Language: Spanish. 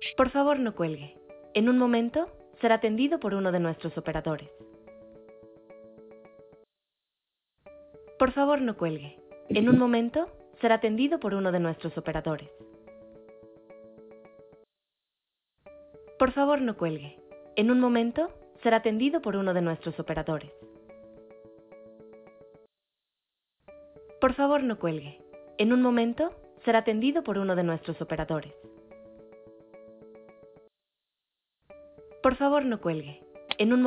Por favor, no cuelgue. En un momento será atendido por uno de nuestros operadores. Por favor, no cuelgue. En un momento será atendido por uno de nuestros operadores. Por favor, no cuelgue. En un momento será atendido por uno de nuestros operadores. Por favor, no cuelgue. En un momento será atendido por uno de nuestros operadores. Por favor, no cuelgue. En un